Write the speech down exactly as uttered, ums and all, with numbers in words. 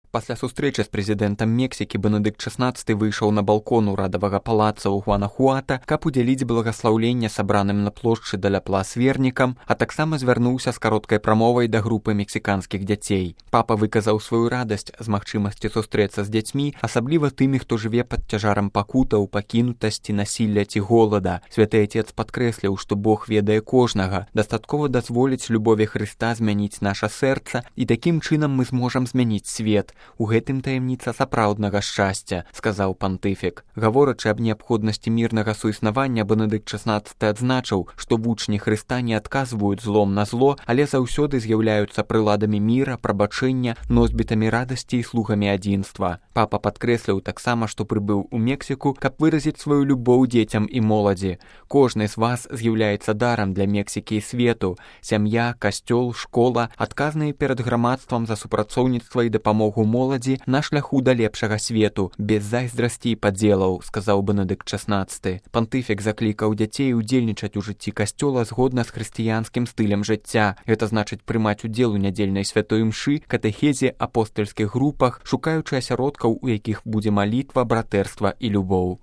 Пасля сустрэчы з прэзідэнтам Мексікі Бенедыкт шаснаццаты выйшаў на балкон урадавага палаца ў Гуанахуата, каб удзяліць благаслаўленне сабраным на плошчы да ля Плас вернікам, а таксама звярнуўся з кароткай прамовай да групы мексіканскіх дзяцей. Папа выказаў сваю радасць з магчымасці сустрэцца з дзяцьмі, асабліва тымі, хто жыве пад цяжарам пакутаў, пакінутасці, насілля ці голада. Святы Отец падкрэсліў, што Бог ведае кожнага. Дастаткова дазволіць любові Хрыста змяніць наша сэрца, і такім чынам мы зможам змяніць свет. У гэтым таямніца сапраўднага шчасця, сказаў пантыфік. Гаворачы аб неабходнасці мірнага суіснавання, Бенедыкт шаснаццаты адзначыў, што вучні Хрыста не адказваюць злом на зло, але заўсёды з'яўляюцца прыладамі міра, прабачэння, носьбітамі радасці і слугамі адзінства. Папа падкрэсліў таксама, што прыбыў у Мексіку, каб выразіць сваю любоў дзецям і моладзі. Кожны з вас з'яўляецца дарам для Мексікі і свету. Сям'я, касцёл, школа адказныя перад грамадствам за супрацоўніцтва і дапамогу моладзі на шляху да лепшага свету, без зайздрасці і падзелаў, сказаў Бенедыкт шаснаццаты. Пантыфік заклікаў дзяцей удзельнічаць у жыцці касцёла згодна з хрысціянскім стылем жыцця. Гэта значыць прымаць удзел у нядзельнай святой імшы, катэхезе, апостальскіх групах, шукаючы асяродкаў, у якіх будзе малітва, братэрства і любоў.